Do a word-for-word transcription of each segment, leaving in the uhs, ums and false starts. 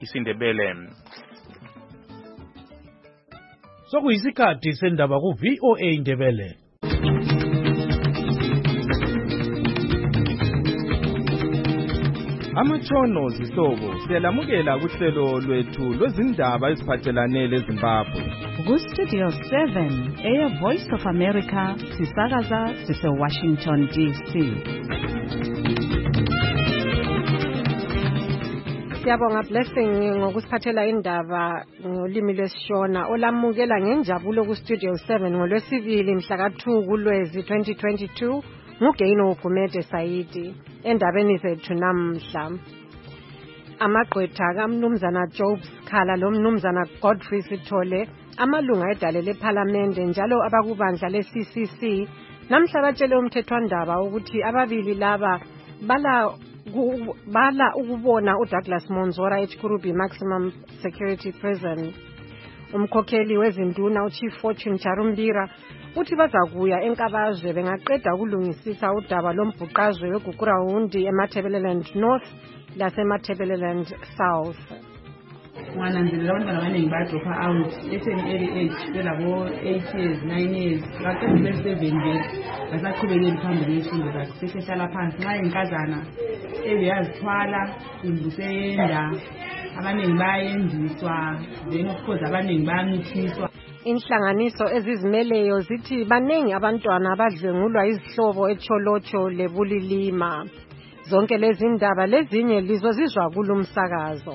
isiNdebele. Sokuyisikhathi sendaba ku V O A Indebele. Amatshono zihlobo siyalamukela kuhlelo lwethu lwezindaba eziphathelane leZimbabwe. Ku Studio seven, Air Voice of America, sisakaza sise Washington D C. Siyabonga Blessing ngokusiphathela indaba ngolimi lwesishona olamukela ngenjabulo ku Studio seven ngolwesibili mhla ka two kuLwezi twenty twenty-two nguGaino Gumede Saidi. Endabeni zethu namhla amagqwetha kaMnumzana Job Sikhala lo Mnumzana Godfrey Sithole amalunga edale leParliament njalo abakubandla le-C C C namhla batshele umthethwandaba ukuthi ababili laba bala bala ukubona uDouglas Monzora eChikurubi Maximum Security Prison. Umkhokheli wezinduna uChief Fortune Charumbira uthi bazakuya enkabazwe bengaqeda ukulungisisa udaba lombhuqazwe weGugurawundi eMatabeleland North lasematabeleland South. Mwananzela abantu abaningi badropha out eseni early age belabo eight years nine years baqeda be seven years basaqhubekela phambili ngezifundo zakhe sesehlala phansi nxa inkazana ebeyazithwala imbuseyenda abaningi bayendiswa then of course abaningi bayancithiswa. Inhlanganiso ezizimeleyo zithi baningi abantwana abadlwengulwa izihlobo eCholocho leBulilima. Zonke lezi ndaba lezinye lizozizwa kulumsakazo.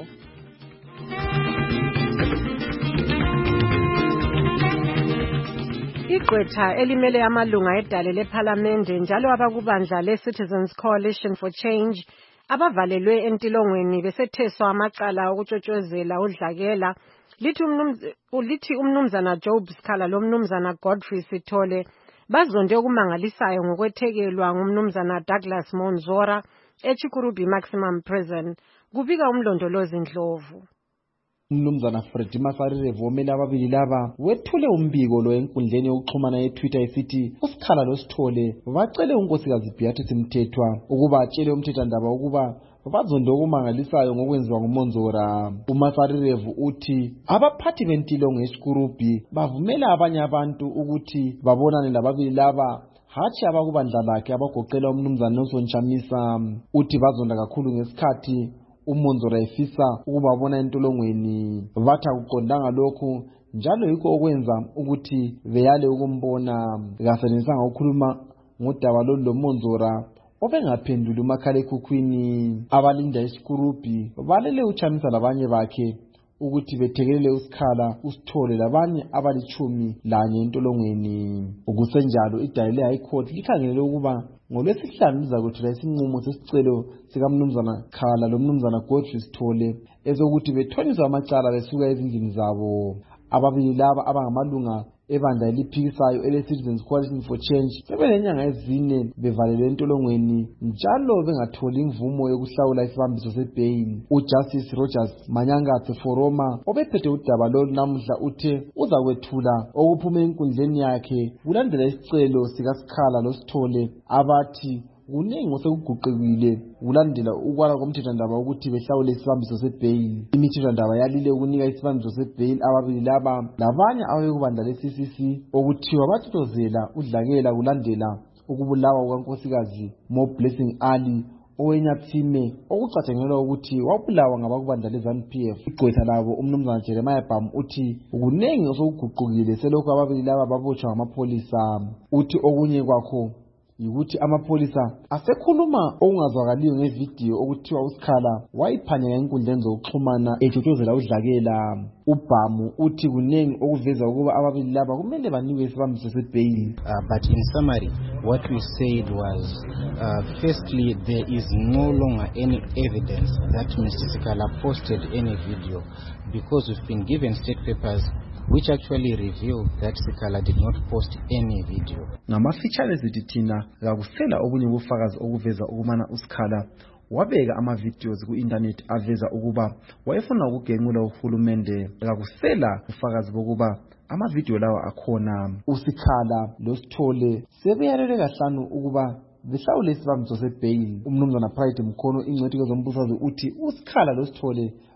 Igqwetha elimele amalunga edale leParliament njalo abakubandla le-Citizens Coalition for Change abavalelwe entilongweni besetheswa amacala okutshotshozela udlakela lithi umnumzana ulithi umnumzana Job Sikhala lo mnumzana Godfrey Sithole bazonde okumangalisayo ngokwethekelwa ngumnumzana Douglas Monzora eChikurubi Maximum Prison. Kubika umlondolozi Ndlovu. Umnumzana Fred Masarire vomela ababili laba wethule umbiko lo enkundleni yokuxhumana yeTwitter esithi uSikhala lo Sithole bacele unkosikazi Beatrice Mthethwa ukuba atshele umthethwandaba ukuba bazonde okumangalisayo ngokwenziwa nguMonzora. uMasarirevu uthi abaphathi bentilongo eChikurubi bavumela abanye abantu ukuthi babonane lababili laba hathi abakubandla lakhe abagoqela umnumzana Nelson Chamisa. Uthi bazonda kakhulu ngesikhathi uMonzora efisa ukubabona entolongweni bathi akuqondanga lokhu njalo yikho okwenza ukuthi beyale ukumbona. Kasenisanga ukukhuluma ngodaba lolu loMonzora obengaphenduli umakhalekhukhwini. Abalinda eChikurubi balele uChamisa labanye bakhe ukuthi bethekelele uSikhala uSithole labanye abalichumi lanye entolongweni. Ukusenjalo idayile High Court likhangelele ukuba ngolwesihlanu lizakwethula isinqumo sesicelo sikaMnumzana Sikhala lo Mnumzana Godfrey Sithole ezokuthi bethoniswa amacala besuka ezindlini zabo. Ababili laba abangamalunga ebandla eliphikisayo ele-Citizens Coalition for Change sebenenyanga ezine bevalelwe entolongweni njalo bengatholi imvumo yokuhlawula isibambiso sebhail. uJustice Rogers Manyangatse Foroma obephethe udaba lolu namuhla uthe uzakwethula okuphume enkundleni yakhe kulandela isicelo sikaSikhala lo Sithole abathi kuningi osekuguqekile kulandela ukwala komthethwandaba ukuthi behlawule isibambiso sebhail. Imithethwandaba yalile ukunika isibambiso sebhail ababili laba labanye abekubandla le-C C C okuthiwa bathotozela udlakela kulandela ukubulawa kukankosikazi Mo Blessing Ali owenyathime okucatshangelwa ukuthi wabulawa ngabakubandla le-ZANU P F. Igqwetha labo umnumzana Jeremiah Bam uthi kuningi osokuguqukile selokhu ababili laba babotshwa ngamapholisa. Uthi okunye kwakho yikuthi amapholisa asekhuluma okungazwakaliyo ngevidiyo okuthiwa uSikhala wayiphanyeka enkundleni zokuxhumana etshotshozela udlakela. uBhamu uthi kunengi okuveza ukuba ababili laba kumele banikwe isibambiso sebhail. But in summary, what we said was, uh, firstly, there is no longer any evidence that Mister Sikhala posted any video because we've been given state papers which actually reveal that Sikhala did not post any video. Ngamafitshane zithi thina kakusela obunye ubufakazi okuveza ukumana uSikhala wabeka ama-videos ku-internet aveza ukuba wayefuna ukugenqula uhulumende. Kakusela ubufakazi bokuba ama-video lawa akhona. uSikhala lo Sithole sebeyalele kahlanu ukuba behlawule isibambiso sebhail. Umnumzana Pride Mkhono ingcwethi kwezombusazwe uthi uSikhala lo Sithole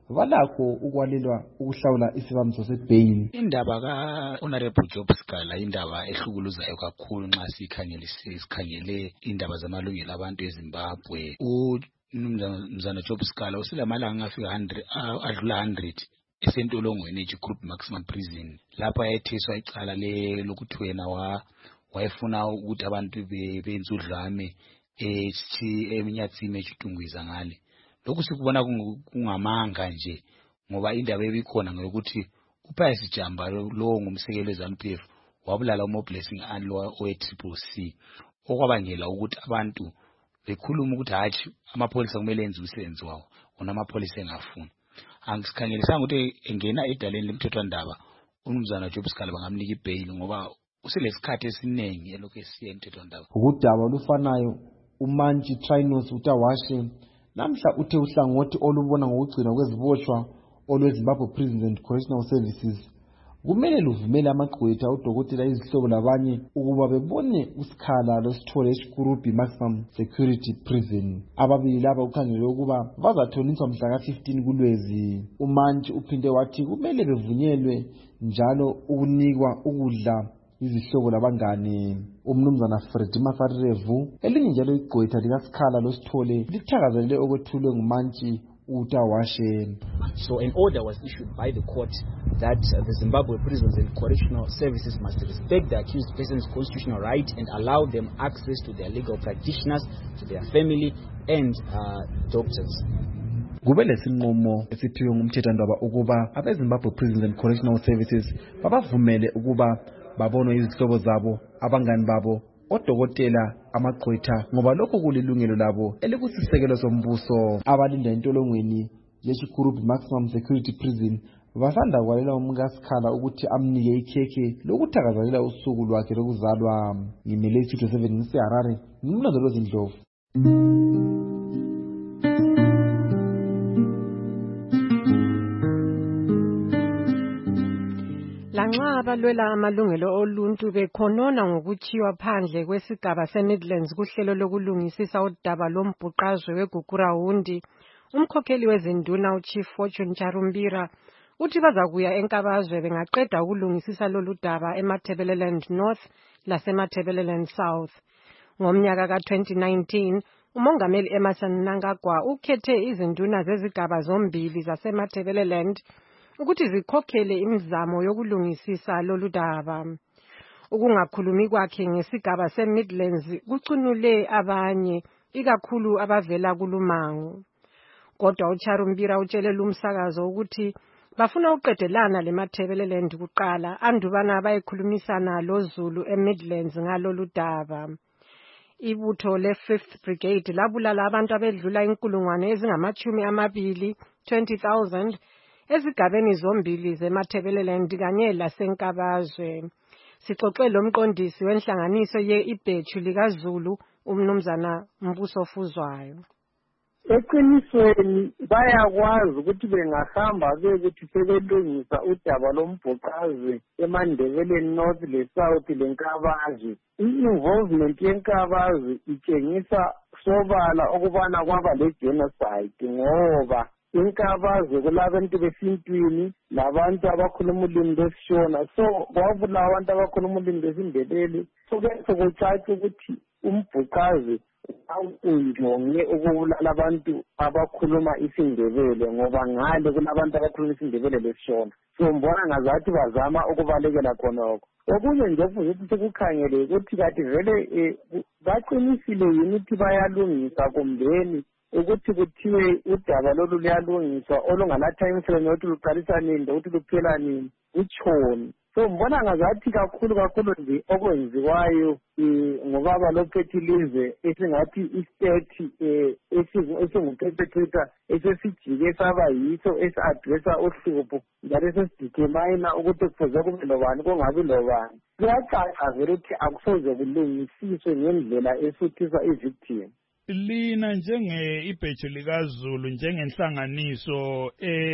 balakho ukwalelwa ukuhlawula isibambiso sebail. Indaba ka-Honorable Job Sikala indaba ehlukuluzayo kakhulu nxa sikhangele indaba zamalungelo abantu eZimbabwe. Umnumzana Job Sikala uselamalanga afika adlula one hundred esentolongweni eGroup Maximum Prison. Lapha ayethiswa icala lokuthi wena wayefuna ukuthi abantu benze udlame eminyathini echitungwiza ngale. Lokhu sikubona kungamanga nje ngoba indaba ebikhona ngokuthi uPhayisi Jamba lo ngumsekelo weZANU-P F wabulala uMoblessing Alwa owe-Triple C okwabangela ukuthi abantu bekhuluma ukuthi hathi amapholisa kumele enze umsebenzi wawo wona amapholisa engafuni. Angisikhangelisanga ukuthi engena edaleni lemthethwandaba umnumzana Job Sikala bangamnika ibail ngoba uselesikhathi esiningi elokhu esiye emthethwandaba. Ukudaba olufanayo uMantshi Trinos Utawashe namhla uthe uhlangothi olubona ngokugcina kweziboshwa olweZimbabwe Prisons and Correctional Services kumele luvumele amagqwetha udokotela izihlobo labanye ukuba bebone uSikhala loSithole eShikurubi Maximum Security Prison. Ababili laba ukhangelwe ukuba bazathoniswa mhla ka fifteen kuLwezi. uMantshi uphinde wathi kumele bevunyelwe njalo ukunikwa ukudla izihlobo labangane. Umnumzana Fred Mafarevu elinye njalo igqwetha likaSikhala loSithole lithakazelele okwethulwe nguMantshi Utawashe. So an order was issued by the court that uh, the Zimbabwe Prisons and Correctional Services must respect the accused person's constitutional right and allow them access to their legal practitioners, to their family and uh, doctors. Kube lesinqumo esiphiwe ngumthethwandaba ukuba abeZimbabwe Prisons and Correctional Services babavumele ukuba babonwe izihlobo zabo, abangani babo, odokotela, amagqwetha ngoba lokho kulilungelo labo elikusisekelo sombuso. Abalinda intolongweni yeShikurubi Maximum Security Prison basanda kwalela umkaSikhala ukuthi amnike ikhekhe lokuthakazelela usuku lwakhe lokuzalwa. Ngimele Studio seven ngiseHarare, ngimlondolo Zindlovu. Lanxa abalwela amalungelo oluntu bekhonona ngokuchiwa phandle kwesigaba seMidlands kuhlelo lokulungisisa udaba lombhuqazwe weGugurawundi, umkhokheli wezinduna uChief Fortune Charumbira uthi bazakuya enkabazwe bengaqeda ukulungisisa lolu daba eMatabeleland North laseMatabeleland South. Ngomnyaka ka twenty nineteen, uMongameli Emmerson Mnangagwa ukhethe izinduna zezigaba zombili zaseMatabeleland ukuthi zikhokhele imizamo yokulungisisa lolu daba. Ukungakhulumi kwakhe ngesigaba seMidlands kucunule abanye, ikakhulu abavela kulumango. Kodwa uCharumbira utshele umsakazo ukuthi bafuna uqedelana leMatabeleland kuqala andubana bayikhulumisana loZulu eMidlands ngalolu daba. Ibutho le-fifth Brigade labulala abantu abedlula inkulungwane ezingamachumi amabili, twenty thousand, ezigabeni zombili zeMatabeleland kanye lasenkabazwe. Sixoxe lomqondisi wenhlanganiso ye-Ibhethu likaZulu umnumzana Mbuso Fuzwayo. Eqinisweni bayakwazi ukuthi bengahamba bekuthi sebelungisa udaba lombhuqazwe eMandebeleni North le South lenkabazwe. I-involvement yenkabazwe itshengisa sobala ukubana kwaba le-genocide ngoba inkabazwe kulabantu besintwini labantu abakhuluma ulimi lwesishona, so kwabulawa abantu abakhuluma ulimi lwesindebele. So kese kucace ukuthi umbhuqazwe awunjonge ukubulala abantu abakhuluma isindebele ngoba ngale kulabantu abakhuluma isindebele lesishona. So mbona ngazathi bazama ukubalekela khonokho. Okunye nje futhi sikukhangele ukuthi kathi vele baqinisile yini ukuthi bayalungisa kumbeni ukuthi kuthiwe udaba lolu luyalungiswa olungala time frame yokuthi luqalisa nini ukuthi luphela nini utshoni. So mbona ngazathi kakhulu kakhulu nje okwenziwayo ngobaba lophethilizwe esingathi istate esingumphephetha esesijike saba yiso esi-adressa uhlupho njalo esesidetermina ukuthi kufuze kube lobani kungabi lobani. Kuyacaca vele ukuthi akusoze kulungisiswe ngendlela esuthisa i-victim. Lina njenge-Ibhethu likaZulu njengenhlanganiso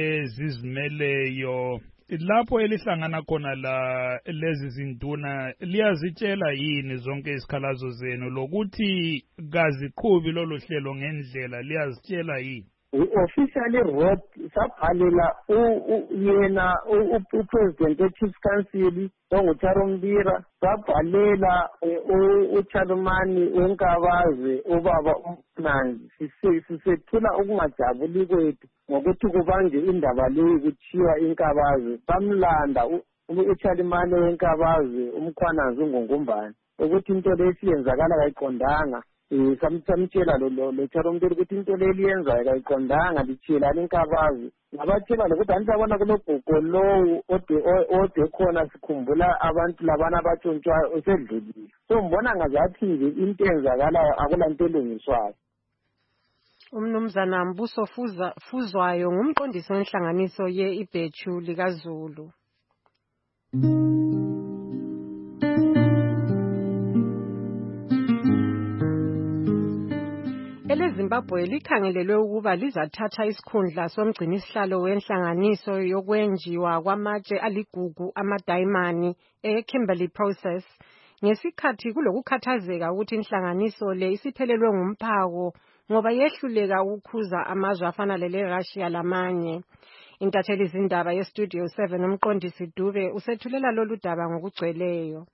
ezizimeleyo lapho elihlangana khona la lezi zinduna liyazitshela yini zonke isikhalazo zenu lokuthi kaziqhubi lolu hlelo ngendlela liyazitshela yini? we officially wrote sabhalela yena upresident we-Chiefs Council onguTharo Mbira, sabhalela uChalumani weNkabazi ubaba uMnandi sisethula ukungajabuli kwethu ngokuthi kubanje indaba leyo kuthiwa iNkabazi bamlanda uChalumani weNkabazi umkhwanazi uNgungumbane ukuthi into lesiyenzakala kayiqondanga. Samtshela lo lo Tharo Mbira ukuthi into le liyenzayo kayiqondanga litshiyelana iNkabazi ngabatshela lokuthi anitsabona kulogogo lowo ode khona sikhumbula abantu labana abatshontshwayo osedlulile. So mbona ngazathi nje into eyenzakalayo akulanto elungiswayo. Umnumzana Mbuso Fuzwayo ngumqondisi wenhlanganiso ye-Ibhechu likaZulu. EleZimbabwe likhangelelwe ukuba lizathatha isikhundla somgcinisihlalo wenhlanganiso yokwenjiwa kwamatshe aligugu amadayimani e-Kimberley Process ngesikhathi kulokukhathazeka ukuthi inhlanganiso le isiphelelwe ngumphako ngoba yehluleka ukukhuza amazwe afana lele-Russia lamanye. Intatheli izindaba ye-Studio seven umqondisi Dube usethulela lolu daba ngokugcweleyo.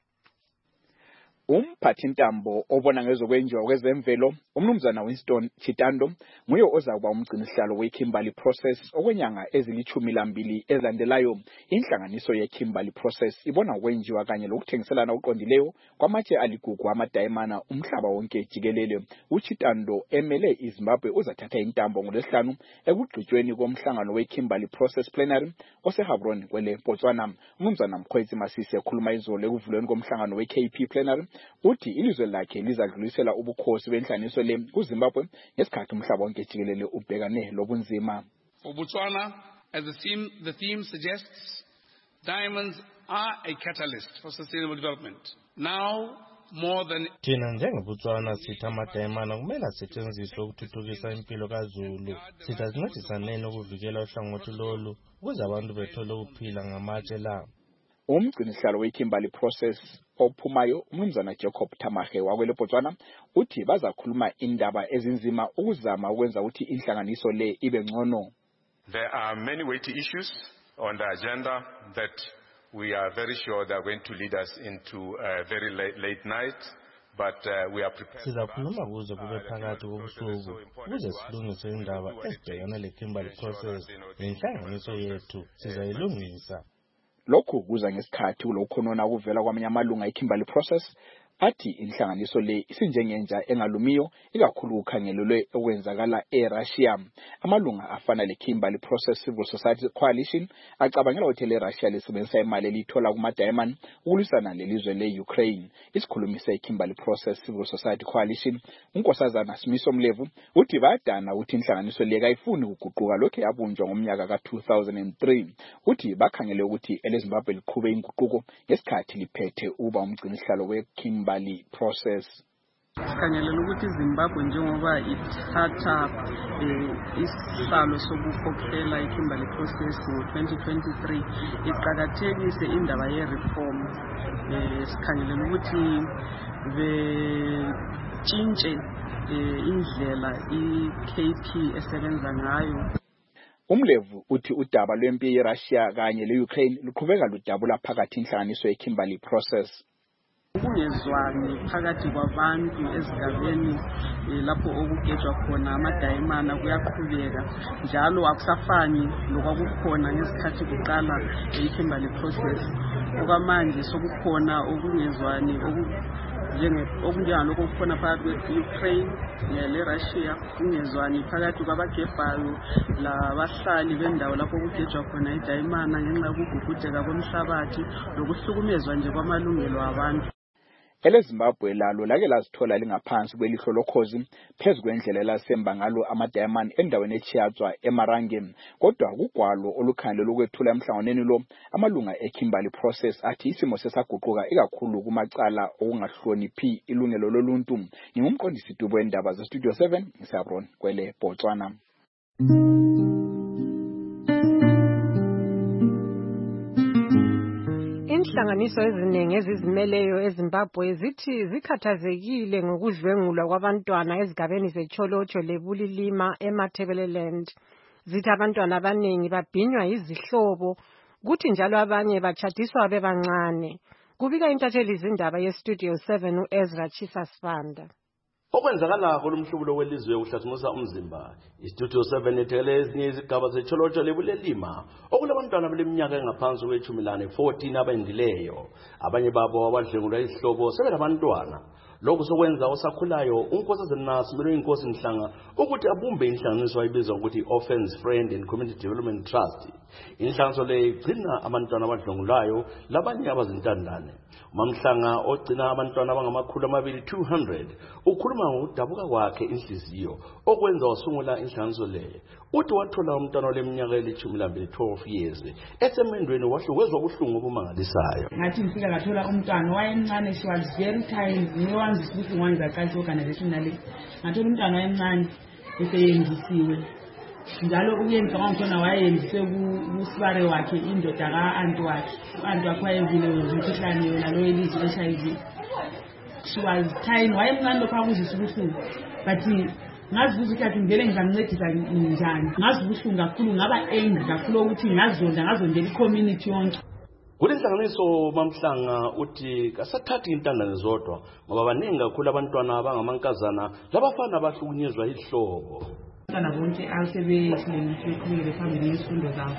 Umphathintambo obona ngezokwenjiwa kwezemvelo umnumzana Winston Chitando nguye ozakuba umgcinisihlalo we-Kimberley Process okwenyanga ezilithumi lambili ezilandelayo. Inhlanganiso ye-Kimberley Process ibona ukwenjiwa kanye lokuthengiselana uqondileyo kwamatshe aligugu amadayimana umhlaba wonke jikelele. uChitando emele iZimbabwe uzathatha intambo ngolesihlanu ekugqitshweni komhlangano we-Kimberley Process Plenary oseHabron kwele Botswana. Umnumzana Mkhwetsi Masisi ekhuluma izolo ekuvulweni komhlangano we-K P Plenary uthi ilizwe lakhe lizadlulisela ubukhosi benhlaniso le kuZimbabwe ngesikhathi umhlaba wonke jikelele ubhekane lobunzima. For Botswana, as the theme, the theme suggests, diamonds are a catalyst for sustainable development. Now more than thina njengeBotswana sithi amadayimana kumele asetshenziswe ukuthuthukisa impilo kaZulu. Sizazincedisa nini ukuvikela uhlangothi lolu ukuze abantu bethole ukuphila ngamatshe la. Umgcinisihlalo we-Kimberley Process ophumayo umnumzana Jacob Tamahe wakwele Botswana uthi bazakhuluma indaba ezinzima ukuzama ukwenza ukuthi inhlanganiso le ibe ngcono. There are many weighty issues on the agenda that we are very sure they are going to lead us into a very late, late night, but uh, we are prepared. Sizakhuluma kuze kube phakathi kobusuku ukuze silungise indaba ezibhekana le-Kimberley Process nenhlanganiso yethu sizayilungisa. Lokhu kuza ngesikhathi kulokhonona ukuvela kwamanye amalunga e-Kimberley Process athi inhlanganiso le isinjengenja engalumiyo ikakhulu ukhangelelwe okwenzakala eRussia. Amalunga afana le-Kimberley Process Civil Society Coalition acabangela ukuthi le-Russia lisebenzisa imali elithola kumadayimani ukulwisana lelizwe le-Ukraine. Isikhulumi se-Kimberley Process Civil Society Coalition uNkosazana Simiso Mlevu uthi bayadana ukuthi inhlanganiso le kayifuni ukuguquka lokho yabunjwa ngomnyaka ka two thousand three. Uthi bakhangele ukuthi eleZimbabwe liqhube inguquko ngesikhathi liphethe uba umgcinisihlalo we-Kimberley Process. Sikhangelela ukuthi iZimbabwe njengoba ithatha isihlalo sokukhokhela iKimberley Process ngo twenty twenty-three iqhakathekise indaba ye-reform. Sikhangelela ukuthi betshintshe indlela i-K P esebenza ngayo. Umlevu uthi udaba lwempi yeRussia kanye le-Ukraine luqhubeka ludabula phakathi inhlanganiso ye-Kimberley Process. Ukungezwani phakathi kwabantu ezigabeni lapho okugejwa khona amadayimana kuyaqhubeka njalo akusafani lokwakukhona ngesikhathi kuqala i-Kimberley Process. Okwamanje sokukhona ukungezwani okunjengalokho kukhona phakathi kwe-Ukraine le-Russia, ukungezwani phakathi kwabagebhayo labahlali bendawo lapho kugejwa khona idayimana ngenxa yokugugudeka komhlabathi lokuhlukumezwa nje kwamalungelo abantu. EleZimbabwe lalo lake lazithola lingaphansi kwelihlo lokhozi phezu kwendlela elasemba ngalo amadayimani endaweni eChiatswa eMarange. Kodwa kugwalo olukhandle lokwethula emhlanganweni lo amalunga eKimberley Process athi isimo sesaguquka ikakhulu kumacala okungahloniphi ilungelo loluntu. Ngingumqondisi Dubo wendaba ze Studio seven ngisaBron kwele Botswana. Inhlanganiso eziningi ezizimeleyo eZimbabwe zithi zikhathazekile ngokudlwengulwa kwabantwana ezigabeni zeCholocho leBulilima eMatabeleland. Zithi abantwana abaningi babhinywa izihlobo, kuthi njalo abanye bachadiswa bebancane. Kubika intatheli izindaba yeStudio seven uEzra Chisasfanda. Okwenzakala kolumhlubulo welizwe uhlathumusa umzimba. iStudio seven ethele ezinye izigaba zeCholocho leBulilima okulabantwana beleminyaka engaphansi kwethumi lane fourteen abendileyo. Abanye babo abadlwengulwa izihlobo sebelabantwana. Lokhu sokwenza osakhulayo uNkosazana Nasi Melo Inkosi Mhlanga ukuthi abumbe inhlanganiso ayibizwa ukuthi Orphans Friend and Community Development Trust. Inhlanganiso le igcina abantwana abadlwengulwayo labanye abazintandane. Mamhlanga ogcina abantwana abangamakhulu amabili two hundred ukhuluma ngokudabuka kwakhe inhliziyo okwenza wasungula inhlanganiso le. Uthi wathola umntwana oleminyaka elithumi lambili twelve years esemendweni wahlukwezwa ubuhlungu obumangalisayo. Ngathi ngifika ngathola umntwana wayemncane, she was very tiny. Niwanzi sibuhlungu wanza kanti organization nale. Ngathola umntwana wayemncane eseyendisiwe. Njalo uyenza ngomntwana wayendise kusibare wakhe indoda ka anti wakhe. Anti wakhe wayevile umkhuhlane yona lo elizwe H I V. She was tiny, wayemncane lokho akuzisa ubuhlungu. But ngazibuza ukuthi ngivele ngizamncedisa njani. Ngazibuhlungu kakhulu, ngaba angry kakhulu ukuthi ngazonda ngazondela icommunity yonke. Kulenhlanganiso Mamhlanga uthi kasathathi intandane zodwa ngoba baningi kakhulu abantwana abangamankazana labafana abahlukunyezwa izihlobo. Abantwana bonke asebehlelekile phambili ngezifundo zabo.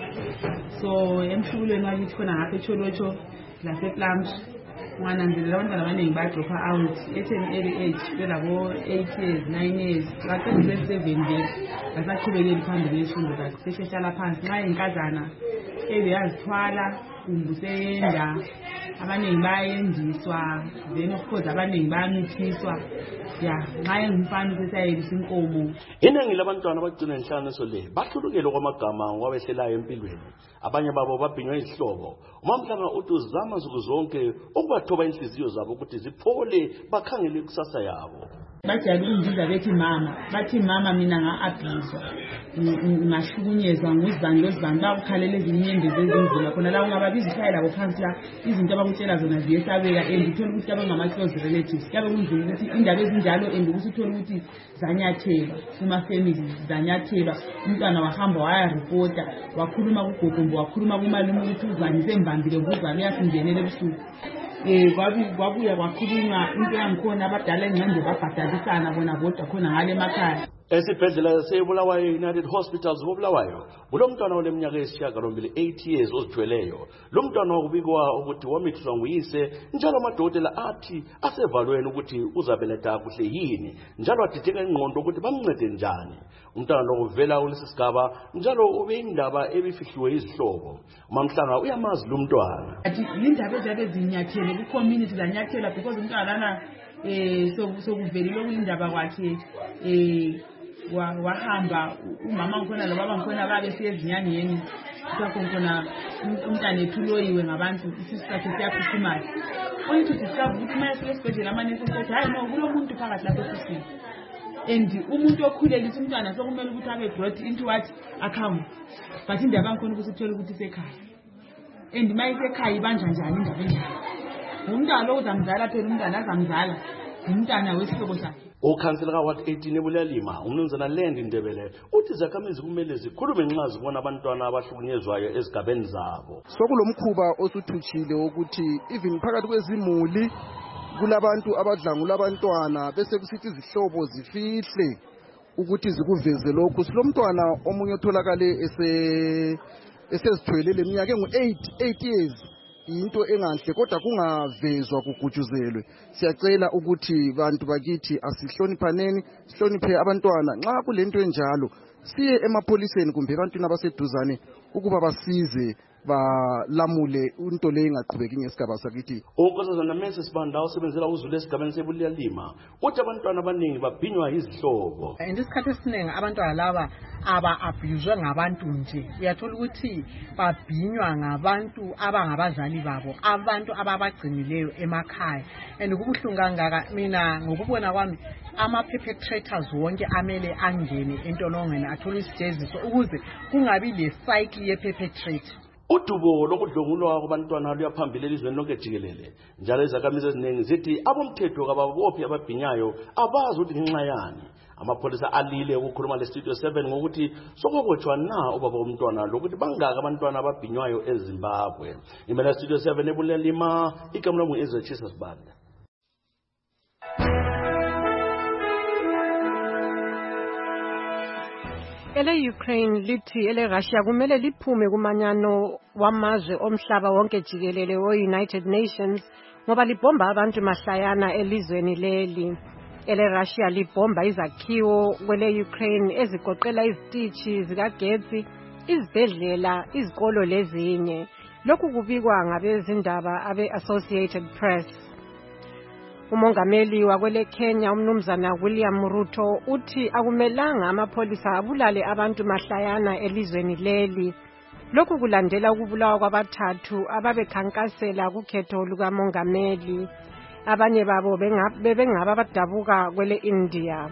So emhlubulweni wakithi khona ngapha eCholocho lasePlums ngananzelela abantwana abaningi badropa out at an early age belabo eight years nine years baqedile seven years basaqhubekeli phambili ngezifundo zakhe sehlala phansi nxa inkazana ebeyazithwala kumbusenda abaningi bayendiswa then of course abaningi bayamithiswa ya nxa engumfana sesayelisa inkomo. Iningi labantwana abagcina inhlanganiso le bahlulukele kwamagama wabehlelayo empilweni, abanye babo babhinywa izihlobo. Mamhlanga uthi uzama nsuku zonke ukubathoba inhliziyo zabo ukuthi ziphole bakhangele ikusasa yabo. Bajayele ukungibiza bethi mama, bathi mama mina nga-abhizwa ngahlukunyezwa nguzibani lozibani bakukhalela ezinyende zezindlela khona la ungababiza ikhaya labo phansi la izinto abakutshela zona ziyesabeka and uthole ukuthi abangama-close relatives kuyabe kunzima ukuthi indaba ezinjalo and ukuthi uthole ukuthi zanyathela kuma-family zanyathela. Umntwana wahamba wayaripota wakhuluma kugogo wakhuluma kumalume ukuthi uzani sembambile nguzani uyasingenela ebusuku. Eh kwabuya kwakhulunywa into yangikhona abadala engqondo babhadalisana bona bodwa khona ngale emakhaya. Esibhedlela seBulawayo United Hospitals koBulawayo kulo mntwana oleminyaka eyisishiyagalombili eight years ozithweleyo. Lo mntwana wakubikwa ukuthi wamithiswa nguyise njalo amadokotela athi asevalweni ukuthi uzabeletha kuhle yini njalo adideka ingqondo ukuthi bamncede njani. Umntwana lo uvela kulesi sigaba njalo ube indaba ebifihliwe izihlobo. Mamhlanga uyamazi lo mntwana. Athi indaba ezabe zinyathele ku community zanyathela because umntwana lana eh sokuvelile kuyindaba kwakhe eh wahamba umama ngikhona lobaba ngikhona babe siyezinyangeni kusakhona umntana ethuloyiwe ngabantu isisu sakhe siyaphuthuma. Uyithi discover ukuthi mase esibhedlela amanesi esethi hayi no kulo muntu phakathi lapho esisini and umuntu okhulelisa umntwana sokumele ukuthi abe brought into what account, but indaba ngikhona ukuthi uthole ukuthi isekhaya and mayisekhaya ibanja njani indaba enjalo. Umntwana lo uzamzala phela umntwana azamzala umntana wesihlobo sakhe. Ukhansela kaWard eighteen eBulilima umnumzana Land Ndebele uthi izakhamizi kumele zikhulume nxa zibona abantwana abahlukunyezwayo ezigabeni zabo. Sokulomkhuba osuthuthile ukuthi even phakathi kwezimuli kulabantu abadlangula abantwana bese kusithi izihlobo zifihle ukuthi zikuveze lokho. Silomntwana omunye otholakale ese esezithwele leminyaka engu-eight years. Into engahle kodwa kungavezwa kugujuzelwe. Siyacela ukuthi bantu bakithi asihloniphaneni, sihloniphe abantwana. Nxa kulento enjalo siye emapholiseni kumbe ebantwini abaseduzane ukuba basize balamule into le ingaqhubeki ngesigaba sakithi. Unkosazana Mese Sibanda osebenzela uzulu esigabeni seBulilima uthi abantwana abaningi babhinywa izihlobo. Ngesikhathi esiningi abantwana laba aba abuswe ngabantu nje. Uyathola ukuthi babhinywa ngabantu abangabazali babo, abantu ababagcinileyo emakhaya. And kubuhlungu kangaka mina ngokubona kwami ama perpetrators wonke amele angene entolongweni athola isijeziso ukuze kungabi le cycle ye perpetrator. udubo lokudlwengulwa kwabantwana luyaphambili elizweni lonke jikelele njalo izakhamizi eziningi zithi abomthetho kababophi ababhinyayo abazi ukuthi ngenxa yani. Amapholisa alile ukukhuluma leStudio seven ngokuthi sokubotshwa na ubaba bomntwana lokuthi bangaka abantwana ababhinywayo eZimbabwe. Imela Studio seven eBulelima, igama lami ngu Ezra Sibanda. Ele Ukraine lithi ele Russia kumele liphume kumanyano wamazwe omhlaba wonke jikelele we-United Nations ngoba libomba abantu mahlayana elizweni leli. Ele Russia libomba izakhiwo kwele Ukraine ezigoqela izitishi zikagetsi, izibhedlela, izikolo lezinye. Lokhu kubikwa ngabezindaba abe-Associated Press. Umongameli wakwele Kenya umnumzana William Ruto uthi akumelanga amapholisa abulale abantu mahlayana elizweni leli. Lokhu kulandela ukubulawa kwabathathu ababekhankasela kukhetho lukamongameli. Abanye babo bebengaba badabuka kwele India.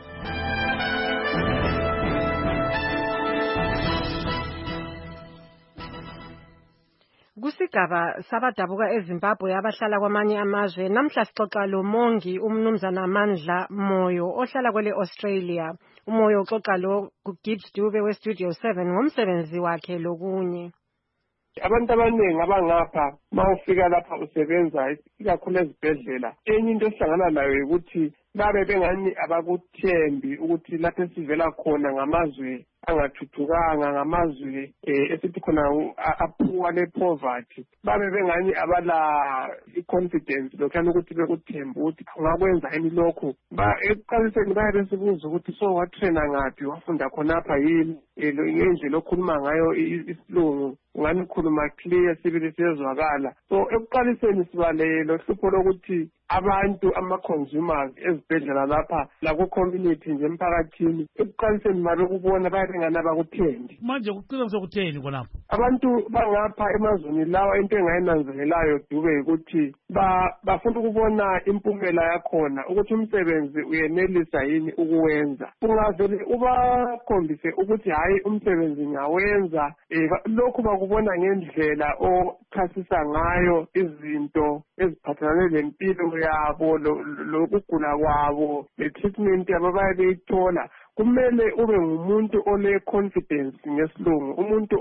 Kusigaba sabadabuka eZimbabwe abahlala kwamanye amazwe namhla sixoxa lo mongi umnumzana Mandla Moyo ohlala kwele Australia. Umoyo uxoxa lo kuGibbs Dube weStudio seven ngomsebenzi wakhe lokunye. Abantu abaningi abangapha mawufika lapha usebenza ikakhulu ezibhedlela enye into esihlangana nayo ukuthi babe bengani abakuthembi ukuthi lapho esivela khona ngamazwe angathuthukanga ngamazwe esithi khona aphuwa lepoverty babe bengani abala i-confidence lokhana ukuthi bekuthemba ukuthi ungakwenza yini lokho ba ekuqaliseni baye besibuza ukuthi so watraina ngaphi wafunda khonapha yini ngendlela okhuluma ngayo isilungu ungani ukhuluma clear sibili siyezwakala. So ekuqaliseni sibalelo hlupho lokuthi abantu ama-consumers ezibhedlela lapha laku-community nje emphakathini ekuqaliseni mabe kubona bayabengani abakuthendi. Manje kuqina sokutheni khonapho? Abantu bangapha emazweni lawa into engayinanzelelayo Dube ukuthi bafuna ukubona impumela yakhona ukuthi umsebenzi uyenelisa yini ukuwenza. Ungavele ubakhombise ukuthi hayi umsebenzi ngiyawenza lokhu bakubona ngendlela ochasisa ngayo izinto eziphathelane lempilo yabo lokugula kwabo le-treatment yabo baye beyithola. Kumele ube ngumuntu ole-confidence ngesilungu, umuntu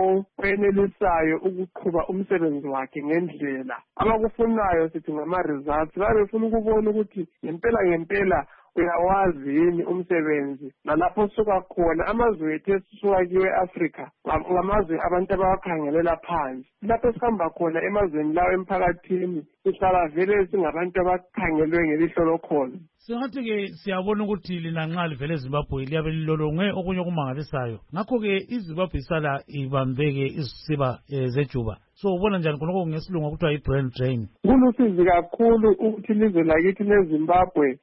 oyenelisayo ukuqhuba umsebenzi wakhe ngendlela. Abakufunayo sithi ngama-results babe befuna ukubona ukuthi ngempela ngempela uyawazi yini umsebenzi nalapho suka khona. Amazwe ethu esisuka kiwe e-Africa ngamazwe abantu abawakhangelela phansi. Lapho esihamba khona emazweni lawo emphakathini sihlala vele singabantu abakhangelwe ngelihlo lokholo. Singathi-ke siyabona ukuthi lina nxa livele eZimbabwe liyabe lilolongwe okunye okumangalisayo. Ngakho-ke iZimbabwe isala ibambeke izisiba zejuba. So ubona njani khonokho ngesilungu okuthiwa yi-brain drain? Kulusizi kakhulu ukuthi ilizwe lakithi leZimbabwe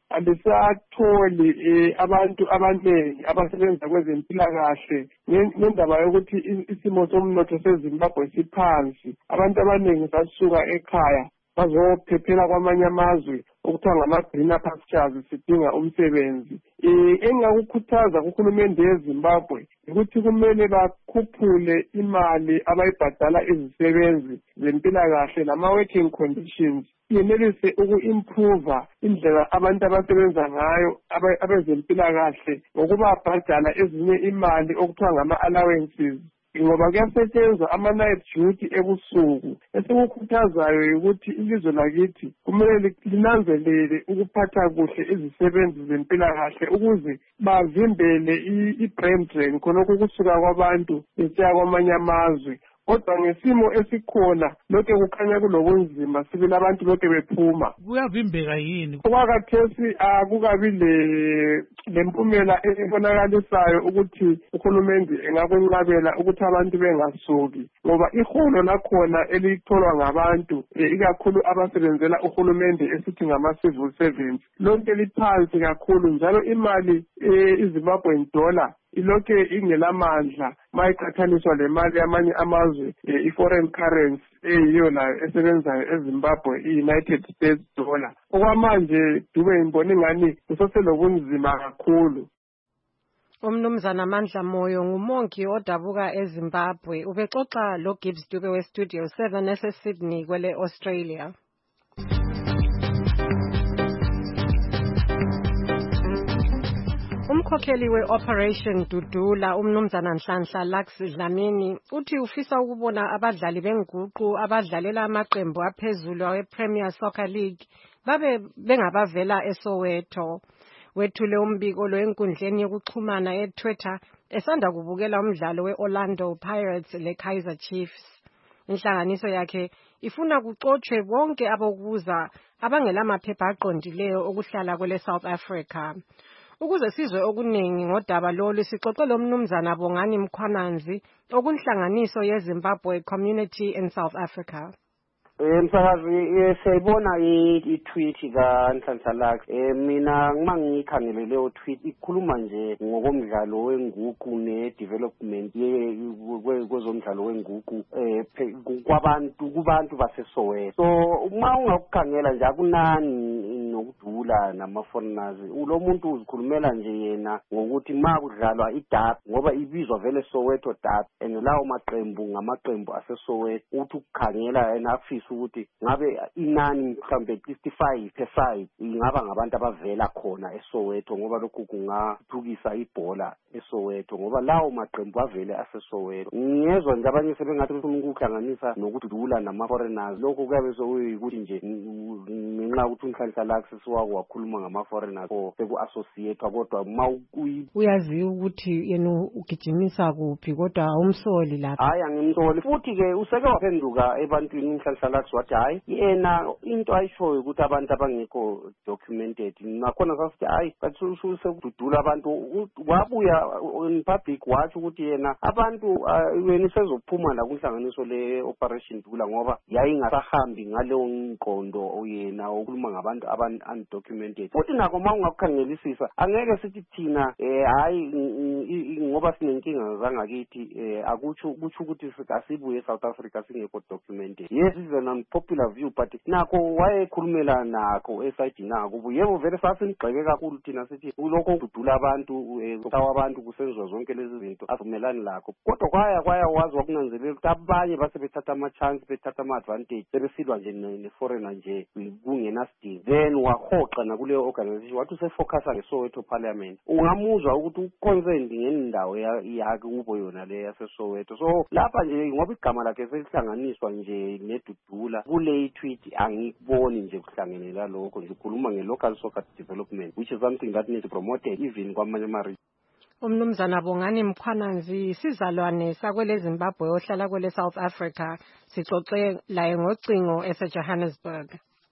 alisatholi abantu abaningi abasebenza kwezempilakahle ngendaba yokuthi isimo somnotho seZimbabwe siphansi. Abantu abaningi basuka ekhaya bazophephela kwamanye amazwe okuthiwa ngama-greener pastures sidinga umsebenzi. Engakukhuthaza kuhulumende yeZimbabwe ukuthi kumele bakhuphule imali abayibhadala izisebenzi zempilakahle nama-working conditions yenelise uku-improve indlela abantu abasebenza ngayo abezempilakahle ngokubabhadala ezinye imali okuthiwa ngama-allowances ngoba kuyasetshenzwa ama-night duty ebusuku. Esikukhuthazayo ukuthi ilizwe lakithi kumele linanzelele ukuphatha kuhle izisebenzi zempilakahle ukuze bavimbele i-brain drain khonokho kusuka kwabantu besiya kwamanye amazwe. Kodwa ngesimo esikhona lokho kukhanya kulobunzima sibili abantu lokho bephuma. Kuyavimbeka yini? Okwakhathesi akukabi le lempumela ebonakalisayo ukuthi uhulumende engakwenqabela ukuthi abantu bengasuki ngoba iholo lakhona elitholwa ngabantu ikakhulu abasebenzela uhulumende esithi ngama-civil servants lonke liphansi kakhulu njalo imali iZimbabwean dollar ilokhe ingelamandla mayiqathaniswa lemali yamanye amazwe i-foreign currency eyiyo nayo esebenzayo eZimbabwe i-United States dollar. Okwamanje Dube ngibona ingani kuseselobunzima kakhulu. Umnumzana Mandla Moyo ngumongi odabuka eZimbabwe. Ubexoxa lo Gibbs Dube we Studio seven ese Sydney kwele Australia. Umkhokheli we-Operation Dudula umnumzana Nhlanhla Lux Dlamini uthi ufisa ukubona abadlali benguqu abadlalela amaqembu aphezulu awe-Premier Soccer League babe bengabavela eSoweto. Wethule umbiko lo enkundleni yokuxhumana eTwitter esanda kubukela umdlalo we-Orlando Pirates le-Kaizer Chiefs. Inhlanganiso yakhe ifuna kuxotshwe bonke abokuza abangelamaphepha aqondileyo okuhlala kwele South Africa. Ukuze sizwe okuningi ngodaba lolu sixoxe lo mnumzana Bongani Mkhwananzi okunhlanganiso yeZimbabwe Community in South Africa. Eh msakazi siyayibona i-tweet ka Nhlanhla Lux. Eh mina ngimangikhangele leyo tweet ikhuluma nje ngokomdlalo wenguqu ne development ye kwezomdlalo wenguqu eh kwabantu kubantu baseSoweto. So uma ungakukhangela nje akunani nokudula nama foreigners. Ulo muntu uzikhulumela nje yena ngokuthi makudlalwa iDerby ngoba ibizwa vele Soweto Derby and lawo maqembu ngamaqembu aseSoweto uthi ukukhangela enafisa ukuthi ngabe inani mhlambe fifty-five per side ingaba ngabantu abavela khona eSoweto ngoba lokhu kungathukisa ibhola eSoweto ngoba lawo maqembu avele aseSoweto. Ngiyezwa nje abanye sebengathi befuna ukuhlanganisa nokudlula nama foreigners lokho kuyabe sokuthi nje ngenxa ukuthi uNhlanhla Lux siwaku wakhuluma ngama foreigners so seku associate kodwa uma uyazi ukuthi yena ugijimisa kuphi kodwa awumsoli lapha. Hayi angimsoli futhi ke useke waphenduka ebantwini uNhlanhla Lux wathi hayi yena into ayishoyo ukuthi abantu abangekho documented nakhona sasithi hayi bathi sekududula abantu wabuya in public wathi ukuthi yena abantu wena sezophuma la kunhlanganiso le Operation Dula ngoba yayingasahambi ngaleyo nqondo yena okhuluma ngabantu undocumented. Futhi nako mawungakukhangelisisa angeke sithi thina eh hayi ngoba sinenkinga zangakithi akutsho kutsho ukuthi asibuye eSouth Africa singekho documented. Yes is an unpopular view but nako wayekhulumela nako eside nako yebo vele sasinigxeke kakhulu thina sithi ulokho kududula abantu utawa abantu kusenziwa zonke lezi zinto avumelani lakho kodwa kwaya kwaya wazi wakunanzelela ukuthi abanye base bethatha ama chance bethatha ama advantage sebesilwa nje ne foreigner nje kungena sidingo then wahoqa nakuleyo organization wathi usefocusa ngeSoweto Parliament ungamuzwa ukuthi uconcerned ngendawo yakhe kubo yona le yaseSoweto. So lapha nje ngoba igama lakhe selihlanganiswa nje nedudula kule tweet angikuboni nje kuhlanganela lokho nje ukhuluma ngelocal soccer development which is something that needs promoted even kwamanye ama. Umnumzana Bongani Mkhwananzi sizalwane sakwele Zimbabwe ohlala kwele South Africa sixoxe la ngocingo ese Johannesburg.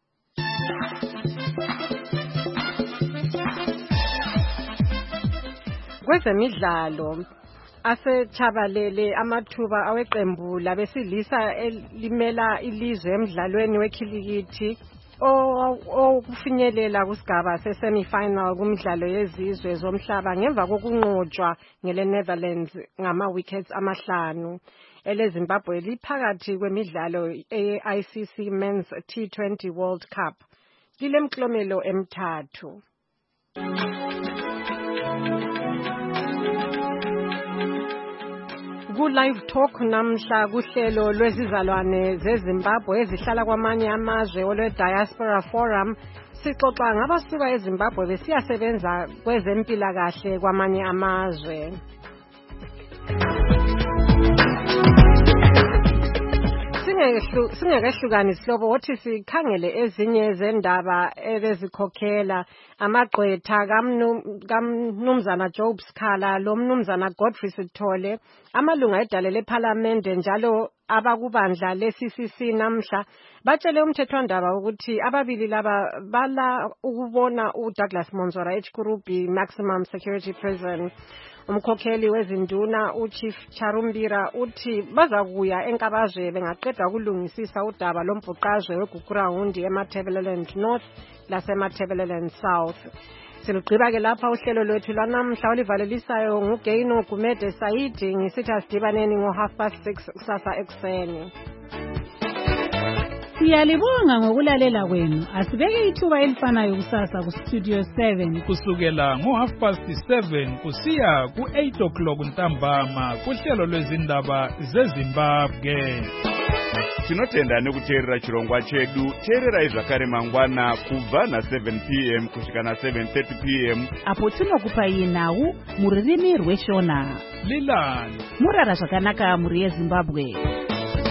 Kwezemidlalo asechabalele amathuba aweqembu labesilisa elimela ilizwe emidlalweni wekhilikithi okufinyelela kusigaba se-semi-final kumidlalo yezizwe zomhlaba ngemva kokunqotshwa ngele Netherlands ngama wickets amahlanu. Ele Zimbabwe liphakathi kwemidlalo ye-I C C Men's T twenty World Cup lilemklomelo emithathu. Ku live talk namhla kuhlelo lwezizalwane zeZimbabwe ezihlala kwamanye amazwe olwe Diaspora Forum sixoxa ngabasuka eZimbabwe besiyasebenza kwezempilakahle kwamanye amazwe. Singekehlukani sihlobo othi sikhangele ezinye zendaba ebezikhokhela amagqwetha kaMnumzana Job Sikhala lo Mnumzana Godfrey Sithole amalunga edale leParliament njalo abakubandla le-C C C namhla batshele umthethwandaba ukuthi ababili laba bala ukubona uDouglas Monzora eChikurubi Maximum Security Prison. Umkhokheli wezinduna uChief Charumbira uthi bazakuya enkabazwe bengaqeda ukulungisisa udaba lombhuqazwe weGugurawundi eMatabeleland North lasematabeleland South. Silugqiba ke lapha uhlelo lwethu lwanamhla olivalelisayo nguGaino Gumede Saidi ngisithi asidibaneni ngo half past six kusasa ekuseni. Siyalibonga ngokulalela kwenu. Asibeke ithuba elifanayo kusasa ku Studio seven kusukela ngo half past seven kusiya ku eight o'clock ntambama kuhlelo lwezindaba zeZimbabwe. Tinotenda nekuteerera chirongwa chedu. Teererai zvakare mangwana kubva na seven p m kusvika na seven thirty p m apo tinokupai nhau mururimi rweshona. Lilani murara zvakanaka muri yeZimbabwe.